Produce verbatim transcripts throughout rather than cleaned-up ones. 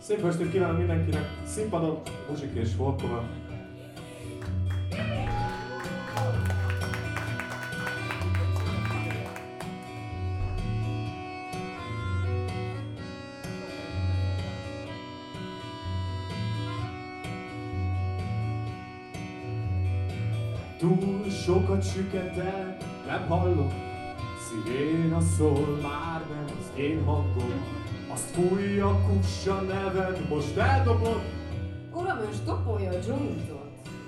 Szép estét kívánok mindenkinek, színpadon, muzsik és folkova. Túl sokat süketel, nem hallok, sziréna szól, már nem az én hangom. Azt fújja, kussa neved, most eldobod. Uram, ön stopolja a jointot.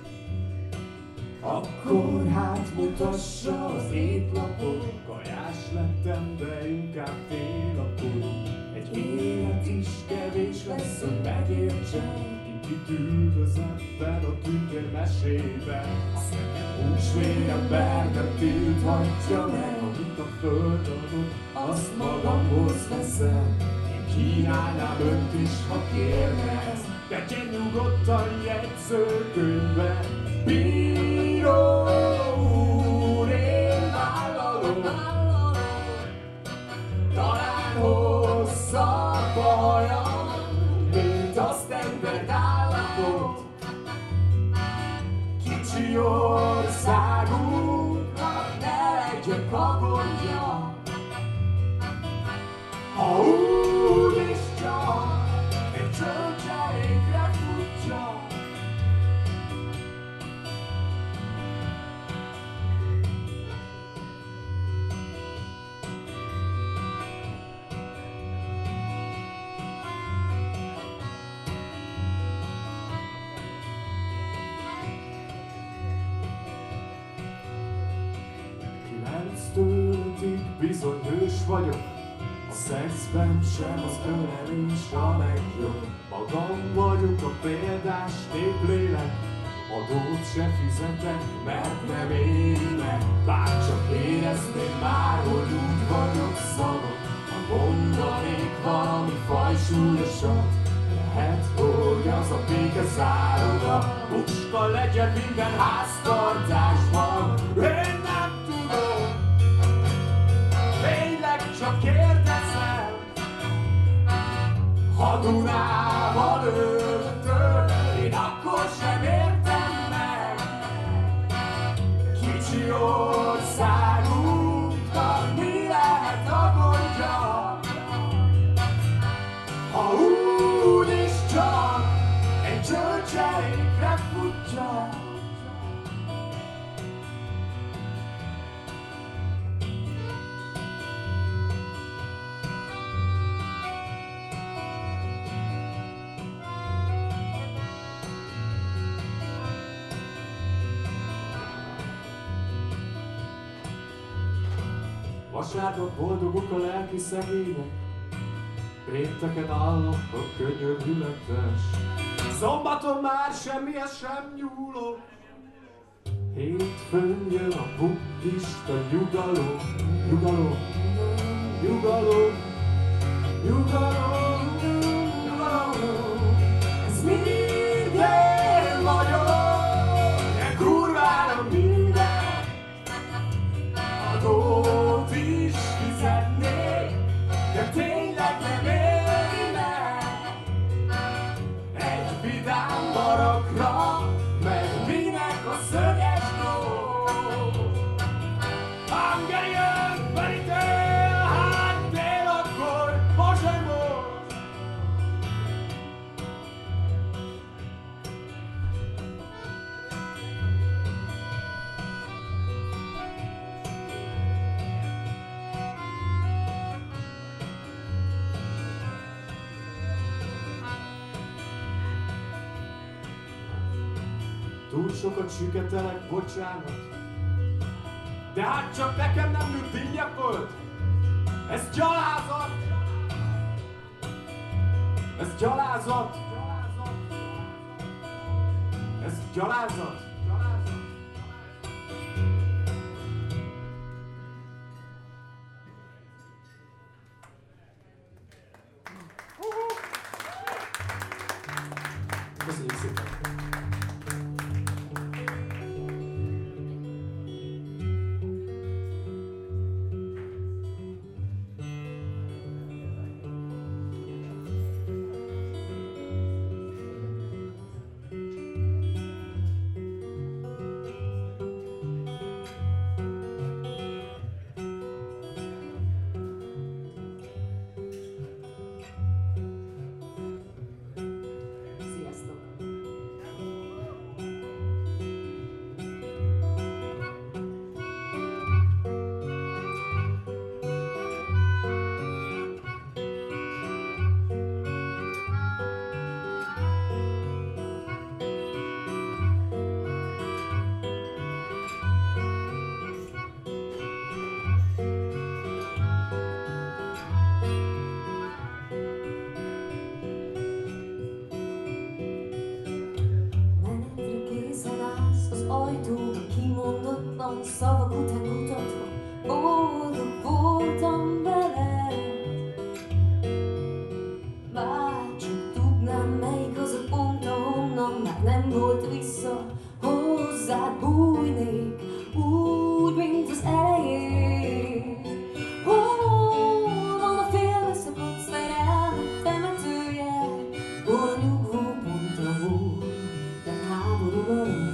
Akkor hát mutassa az étlapot. Kajás lettem, de inkább télapot. Egy élet is kevés lesz, hogy megértsen. Kit üldöz ebben a tündér mesében. Azt nekem húsvér ember nem tilthatja meg. Amit a föld adott, azt magamhoz veszem. Kínálnám önt is, ha kérne ezt. Tegyen nyugodtan jegyzőkönyvbe. Bíró úr, én vállalom. Talán hosszabb hajam, mint azt embert állapot. Kicsi országunknak ne legyek a gondja. Ha úgy is csak egy csöncserékre futja. Kilenctől bizony hős vagyok. A szexben sem az ölelés a legjobb. Magam vagyok a példás téplélek. Adót se fizetek, mert nem éri meg. Bárcsak érezném már, hogy úgy vagyok szabad. Ha mondanék valami fajsúlyosat, lehet, hogy az a béke záloga. Puska legyen minden háztartásban. Én nem tudom, tényleg csak kérdezem. Ha Dunában öltök, én akkor sem értem meg. Kicsi országunknak mi lehet a gondja? Ha úgy is csak egy csörcserékre futja. Vasárnap boldogok a lelki szegények, pénteken állnak a könyörületes. Szombaton már semmihez sem nyúlok, hétfőn jön a buddhista nyugalom. Nyugalom, nyugalom, nyugalom, nyugalom. Ez mind én vagyok, de kurvára minden. Adót is fizetnék, de tényleg nem éri meg. Egy vidám barakra, meg minek a szöges ló. Hungarian Veritél, hát tél akkor, most vagy most. Túl sokat süketelek, bocsánat, de hát csak nekem nem nőtt dinnyeföld. Ez gyalázat! Ez gyalázat! Ez gyalázat! Köszönjük szépen! ajtóba kimondatlan szavak után kutatva, boldog voltam veled. Bár csak tudnám, melyik az a pont, ahonnan már nem volt vissza, hozzád bújnék, úgy, mint az elején. Hol van a félbeszakadt szerelmet temetője, hol a nyugvó pont, ahol nem háború van.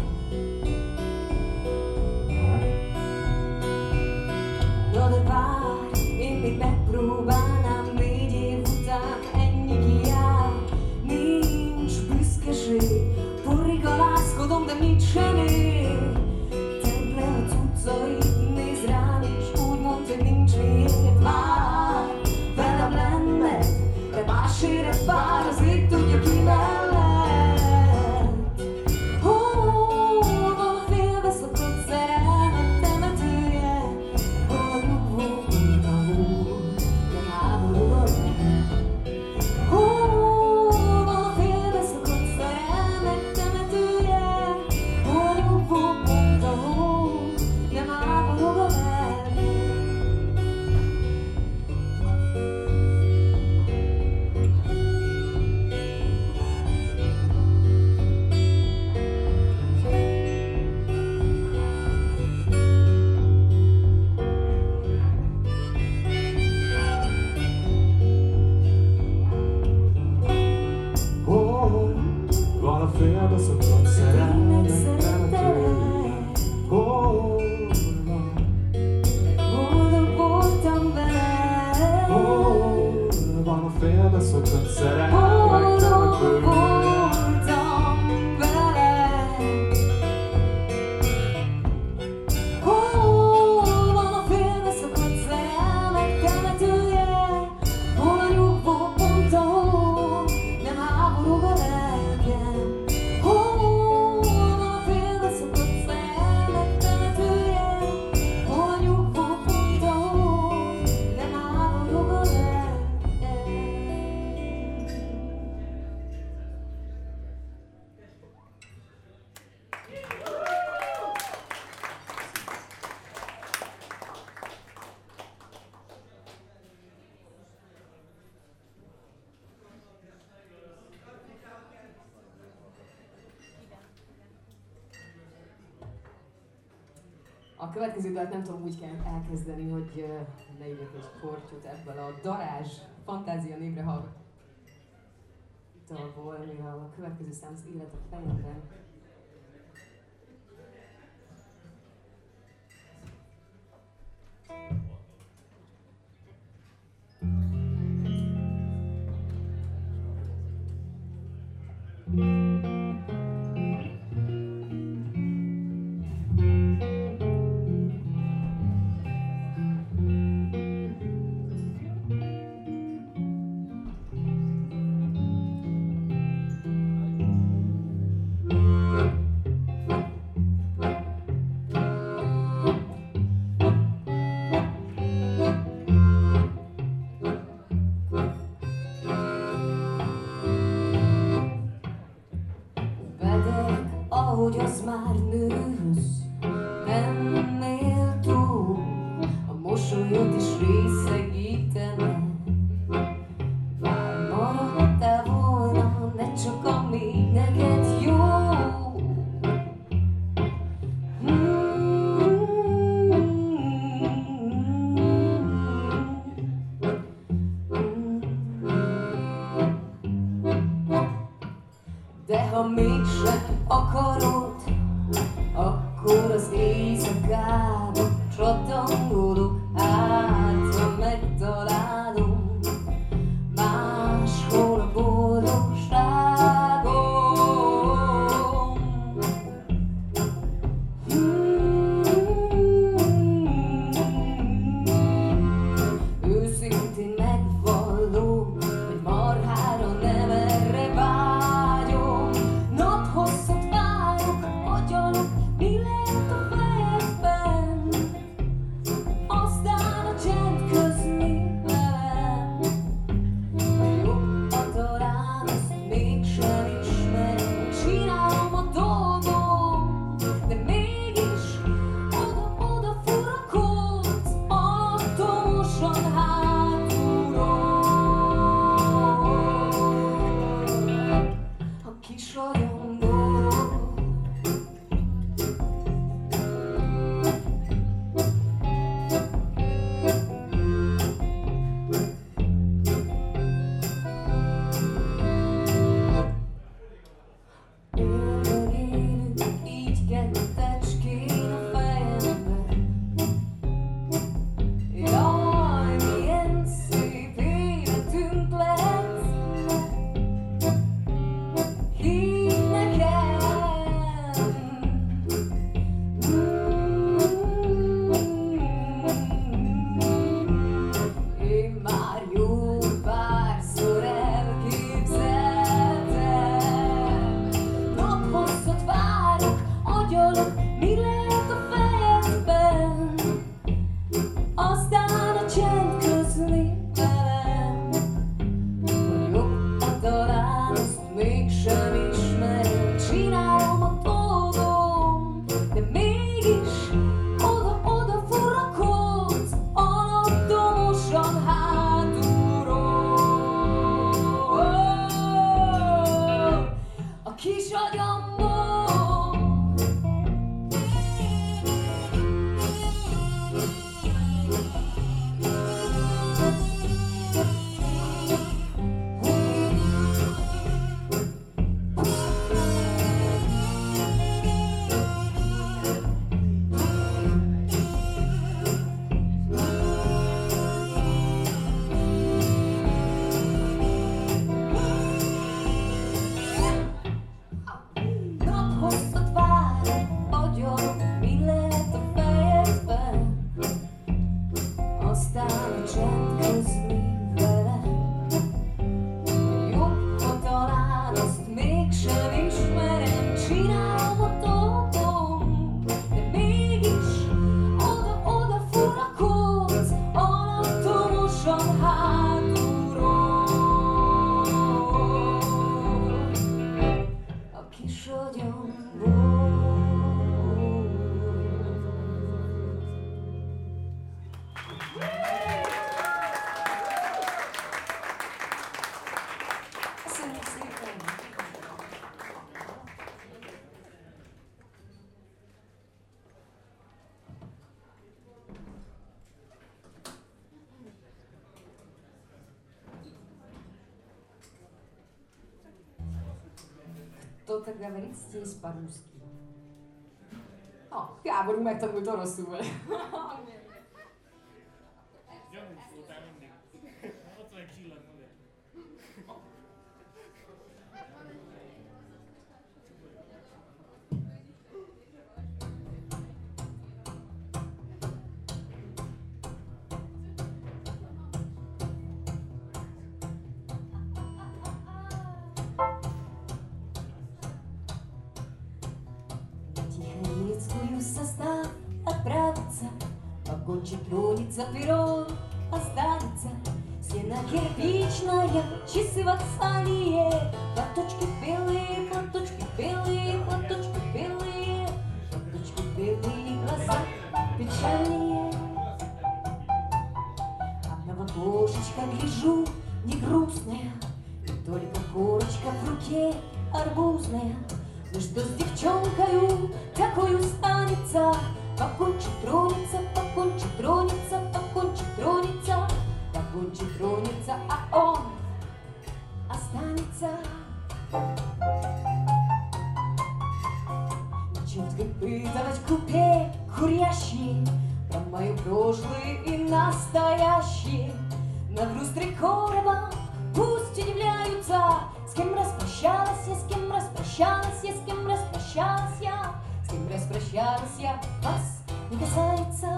Na de várj, én még megpróbálnám négy év után, ennyi kijár, nincs büszkeség, porrig alászkodom, de mit sem ér. Tedd le a cuccaid, nézd rám, és úgy mondd, hogy nincs miért. Vár, velem lenned, de más éret vár, az ég tudja ki mellett. Hol van a félbeszakadt szerelmet temetője, hol a nyugvó pont, ahol nem háború van. Hol van a félbeszakadt szerelmet temetője, hol a nyugvó pont, ahol nem háború van. Hol van a félbeszakadt szerelmet temetője? Hol van? Boldog voltam veled. Hol van a félbeszakadt szerelmet Boldog temetője? voltam veled. Hol van a félbeszakadt szerelmek temetője, hol a nyugvó pont, ahol nem háború van lelkem. Hol van a félbeszakadt szerelmek temetője, hol a nyugvó pont, ahol nem háború van lelkem. A következő dalt nem tudom, úgy kell elkezdeni, hogy uh, leírjak egy kortyot ebből a Darázs Fantázia névre hallgató dalból, mivel a következő szám az Élet a fejemben. Hol mi lehet a fejedben, aztán a csend közli velem, hogy jobban talán azt mégsem ismerem, csinálom a dolgom, de mégis oda-oda forrakodsz, alattomosan hátulról. A kis agyamból naphosszat vár agyam, mi lehet a fejedben, aztán a csend közli velem, jobb, ha talán azt mégsem ismerem, csinálom a dolgom, de mégis oda-oda forrakodsz, alattomosan hátulról. A kis agyamból. Köszönjük szépen! Кто-то говорит здесь по-русски. Ah, Gáborunk megtanult oroszul. Gyanús voltál mindig. Ott van egy csillag mögött. Тихорецкую состав отправится, вагончик тронется, перрон останется, стена кирпичная, часы вокзальные, платочки белые, платочки белые, платочки белые, платочки белые, глаза печальные. Одного окошечка гляжу, не грустная, и только корочка в руке арбузная. Ну что с девчонкою такой станется? Вагончик тронется, вагончик тронется, вагончик тронется, вагончик тронется, а он останется. Черт выпытывать в купе курящие про мое прошлое и настоящее. На груз три короба пусть удивляются, с кем распрощалась я, с кем распрощалась я, с кем распрощалась я, с кем распрощалась я, вас не касается.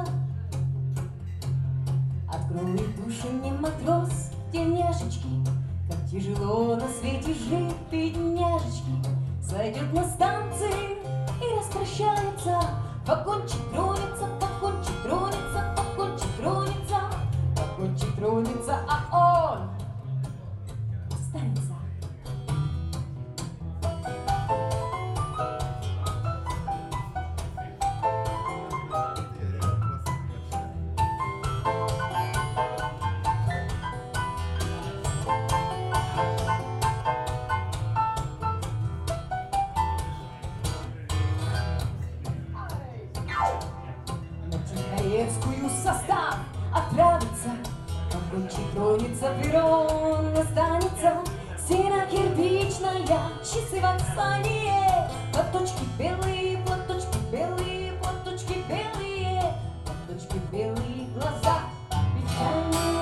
Откроет душу мне матрос, тельняшечки, как тяжело на свете жить, бедняжечки. Зайдет на станции и распрощается, вагончик тронется, вагончик тронется, вагончик тронется, вагончик тронется, а он останется. На Тихорецкую состав отправится, вагончик тронется, перрон останется, стена кирпичная, часы вокзальные, платочки белые, платочки белые, платочки белые, платочки белые, глаза печальные.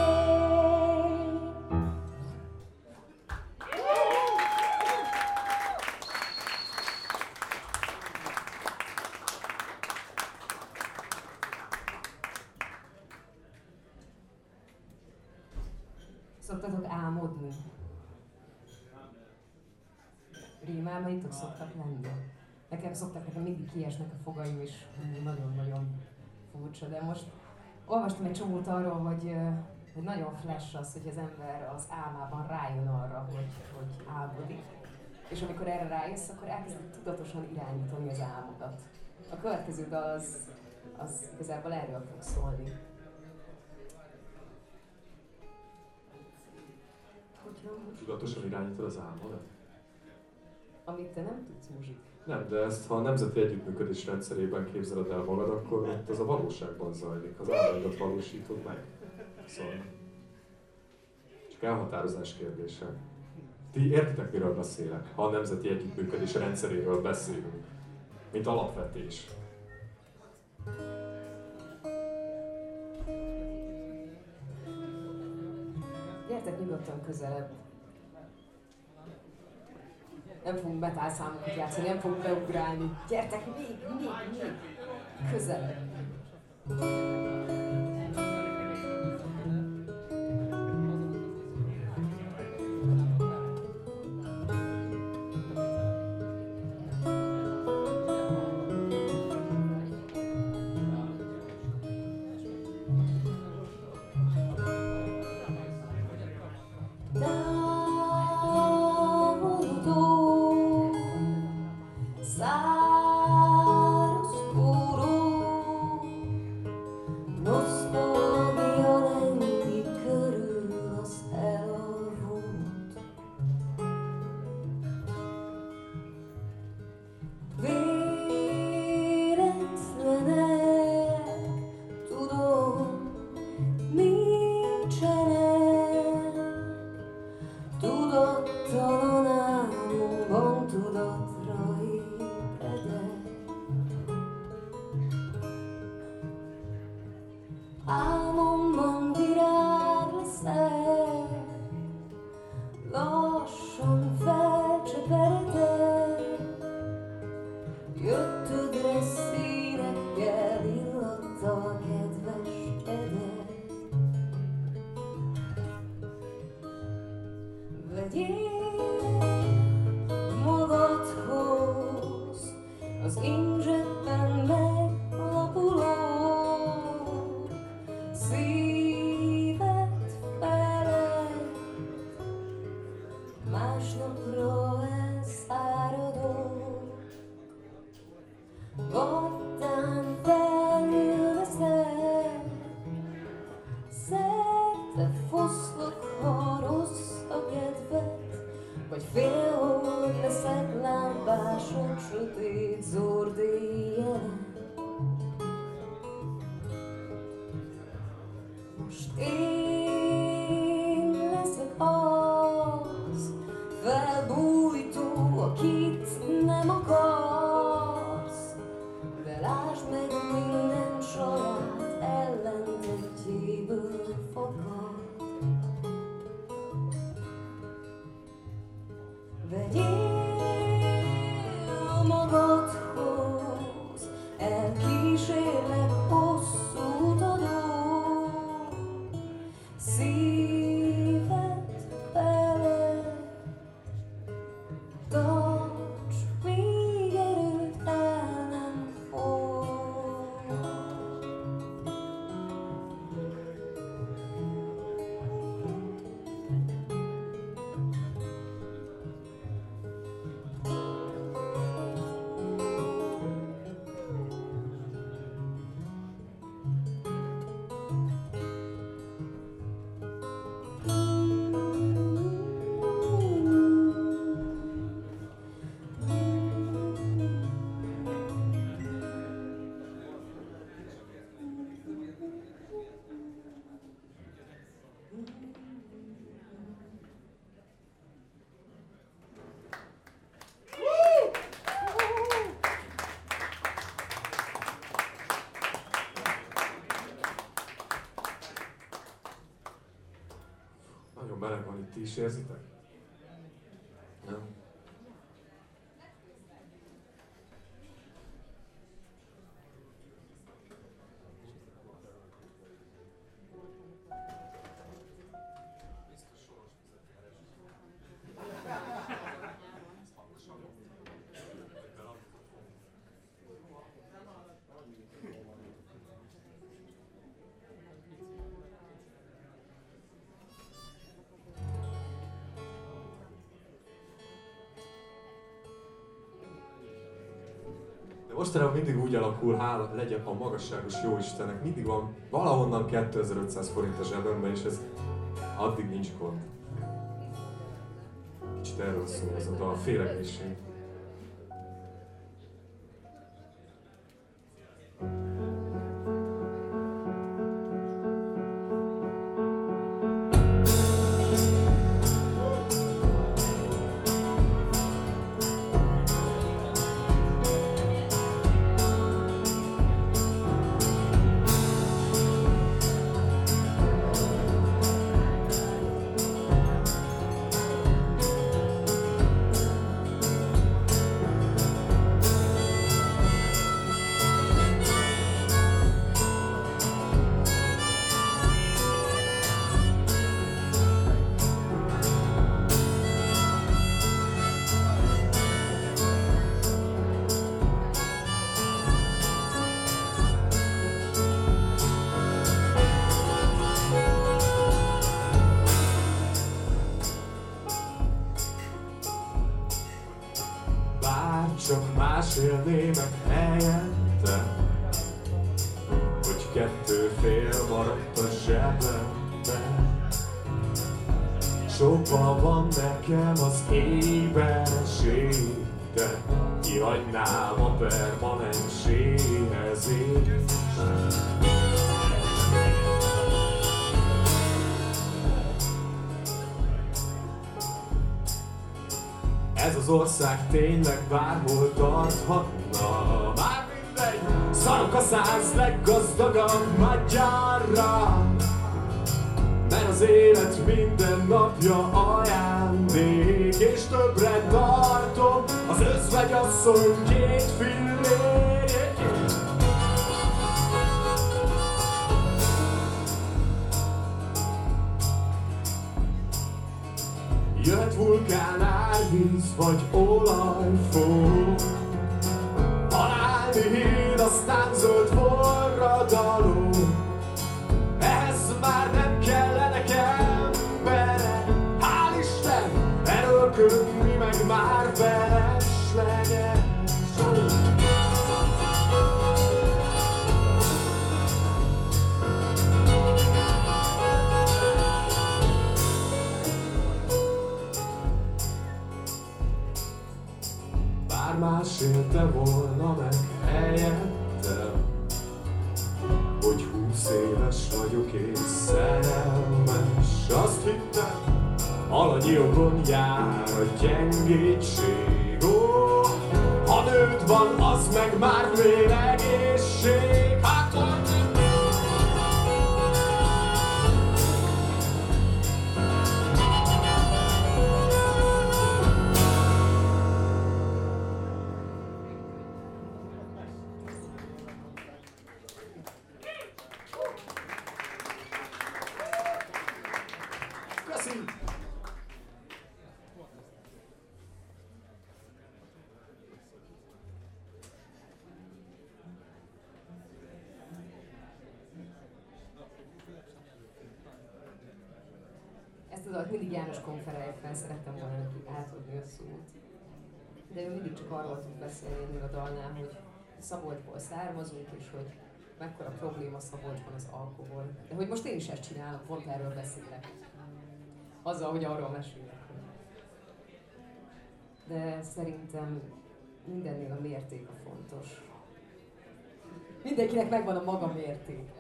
Szoktatok álmodni? Rémálmaitok szoktak lenni? nekem szoktak, nekem mindig kiesnek a fogaim is, nagyon-nagyon furcsa, de most olvastam egy csomót arról, hogy, hogy nagyon flash az, hogy az ember az álmában rájön arra, hogy, hogy álmodik. És amikor erre rájössz, akkor elkezded tudatosan irányítani az álmodat. A következő dal az, az igazából erről fog szólni. Tudatosan irányítod az álmodat? Amit te nem tudsz, Muzsik. Nem, de ezt ha a nemzeti együttműködés rendszerében képzeled el magad, akkor ott az a valóságban zajlik, az álmodat valósítod meg. Szóval csak elhatározás kérdése. Ti értitek, miről beszélek, ha a nemzeti együttműködés rendszeréről beszélünk, mint alapvetés. Gyertek nyugodtan közelebb. Nem fogunk betálszámokat játszani, nem fogunk beugrálni. Gyertek még, még, még közelebb. Meleg van itt, ti is érzitek? Nem? De mostanában mindig úgy alakul, hála legyen a magasságos Jóistennek, mindig van valahonnan kétezer-ötszáz forint a zsebemben, és ez addig nincs gond. Kicsit erről szól ez a féregészség. Csak mesélné meg helyette, hogy kettő fél maradt a zsebemben. Sokban van nekem az éberség, de kihagynám a permanenséhez is. Ez az ország tényleg bárhol tarthatna. Már mindegy, szarok a száz leggazdagabb magyarra, mert az élet minden napja ajándék, és többre tartom az özvegyasszony két fillérjét. Jöhet vulkán, árvíz vagy olajfó, halálni híd, aztán zöld forradalom. Ehhez már nem kellenek emberek, hál' Isten, erőlködni meg már felesleges. Más élte volna meg helyettem, hogy húsz éves vagyok és szerelmes. Azt hittem, alanyi jogon jár a gyengétség. Ó, ha nőd van, az meg már félegészség. Hát mindig János konferáljaknál szerettem volna neki átadni a szót. De ő mindig csak arról tud beszélni a dalnál, hogy Szabolcsból származunk, és hogy mekkora probléma Szabolcsban az alkohol. De hogy most én is ezt csinálom, pont erről beszélek. Azzal, hogy arról mesélek. De szerintem mindennél a mérték a fontos. Mindenkinek megvan a maga mértéke.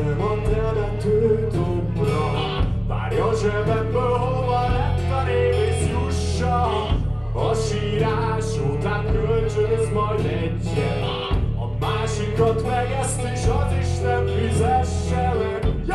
Mentem a temetőtopra, várja zsebemből, hova lett a révész jussa. A sírás után kölcsönöz majd egyet, a másikat meg ezt is az Isten fizesse meg. Jó!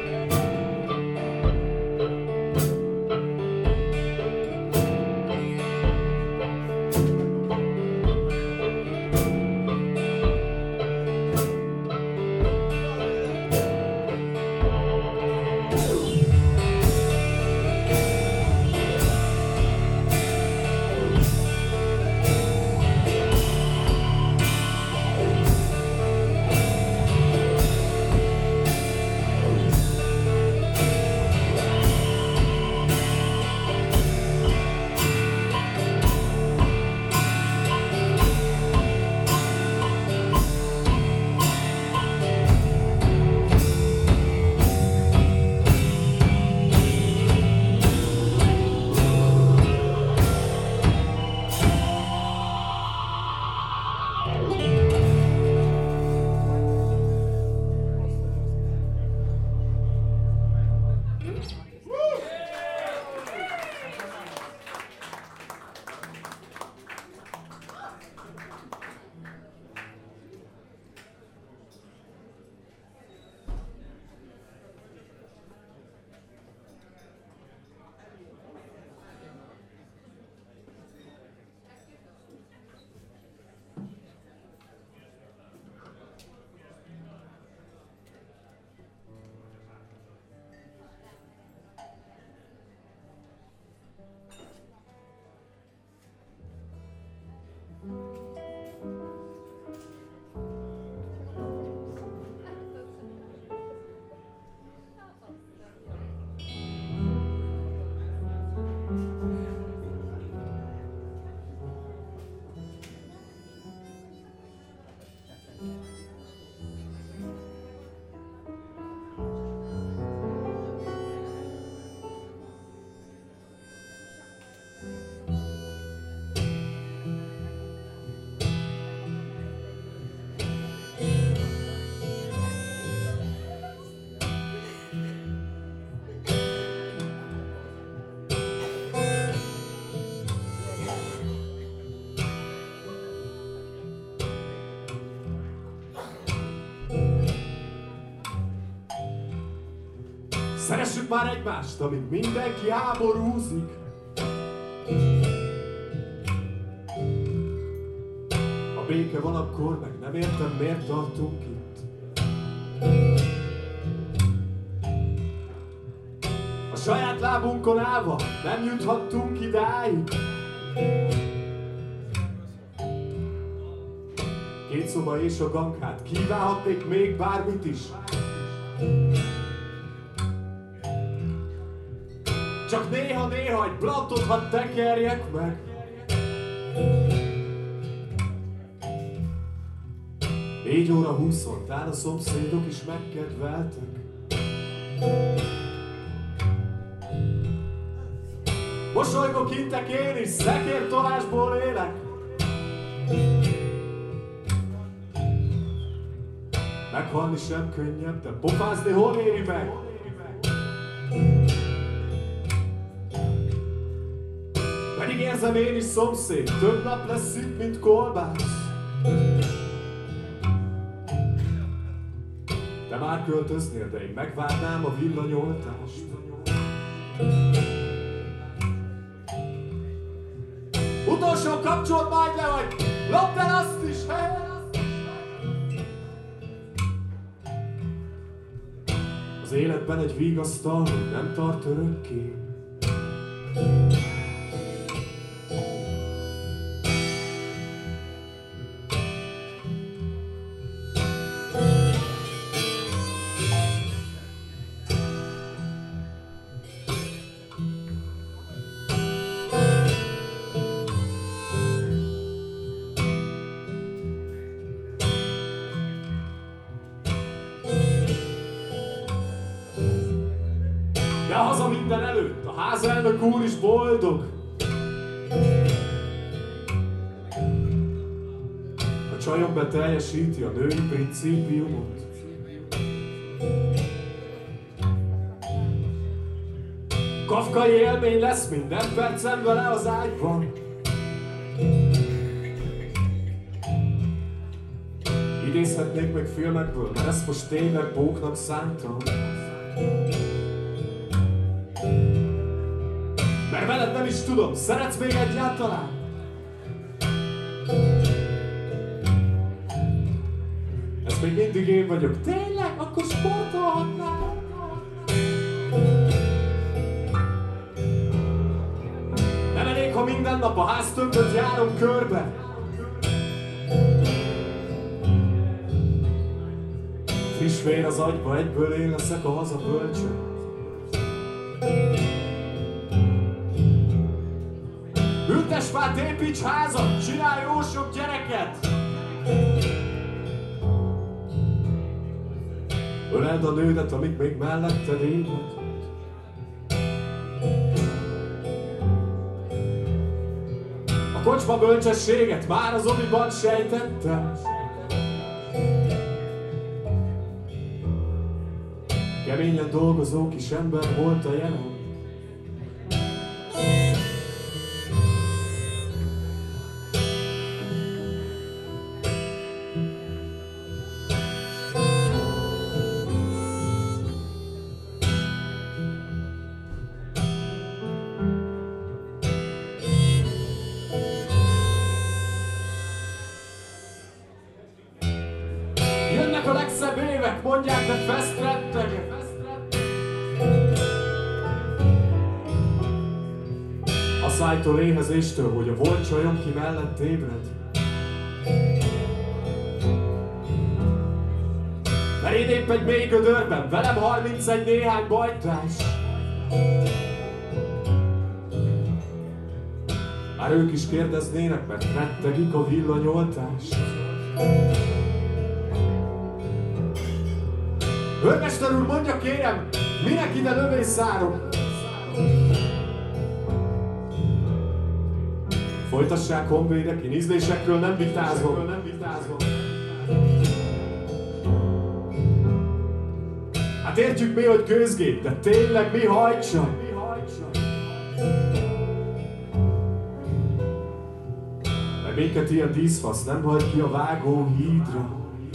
Szeressük már egymást, amíg mindenki háborúzik. Ha béke van, akkor meg nem értem, miért tartunk itt. A saját lábunkon állva nem juthattunk idáig. Két szoba és a ganghát, kívánhatnék még bármit is. Csak néha-néha egy blantot hadd tekerjek meg. Négy óra húszon, tán a szomszédok is megkedveltek. Mosolygok intek én is, szekértolásból élek. Meghalni sem könnyebb, de pofázni hol éri meg? Pedig érzem én is, szomszéd, több nap lesz itt, mint kolbász. Te már költöznél, de én megvárnám a villanyoltást. Utolsó kapcsolt majd le, vagy lopd el azt is, hey! Az életben egy vigasztal, hogy nem tart örökké. De haza minden előtt, a házelnök úr is boldog. A csajom beteljesíti a női principiumot. Kafkai élmény lesz minden percem vele az ágyban. Idézhetnék meg filmekből, mert ezt most tényleg bóknak szántam. Mert veled nem is tudom, szeretsz még egyáltalán? Ez még mindig én vagyok. Tényleg? Akkor sportolhatnál? Nem elég, ha minden nap a háztömböt járom körbe. Friss vér az agyba, egyből én leszek a haza bölcső. Ültes fát, építs házat, csinálj jó sok gyereket! Öleld a nődet, amíg még melletted élet. A kocsma bölcsességet már az omiban sejtettem. Keményen dolgozó kis ember volt a jelen. Jönnek a legszebb évek, mondják, de fesztrettegek. A szájtól éhezéstől, hogy a volt csajom ki mellett ébred. Mert én épp egy mély gödörben, velem harmincegy néhány bajtárs. Már ők is kérdeznének, mert rettegik a villanyoltás. Őrmester úr, mondja kérem, minek ide lövészárok? Folytassák honvédek, én ízlésekről nem vitázom. Nem vitázom. Hát értjük mi, hogy gőzgép, de tényleg mi hajtsa? Mert minket ilyen díszfasz nem hagy ki a vágó hídra.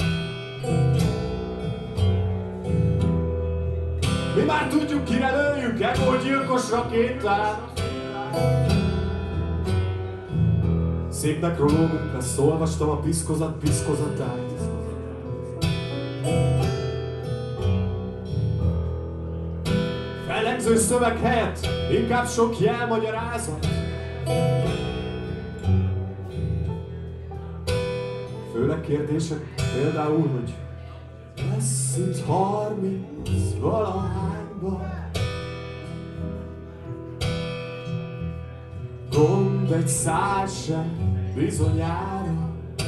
Mi már tudjuk, kire lőjünk, egógyilkos rakétát. Szépnek rológunk lesz, olvastam a piszkozat piszkozatát. Fellegző szöveg helyett inkább sok jelmagyarázat. Főleg kérdések, például, hogy lesz itt harminc valahányban. Gond egy szál sem bizonyára.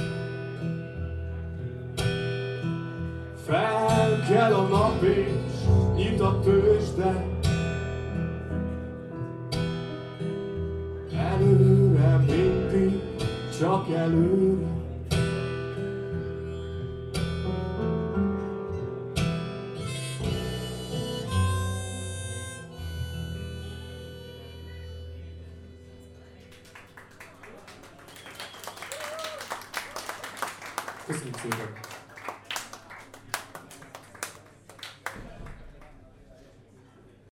Fel kell a nap és nyit a tőzsde. Előre mindig csak előre. Köszönjük szépen!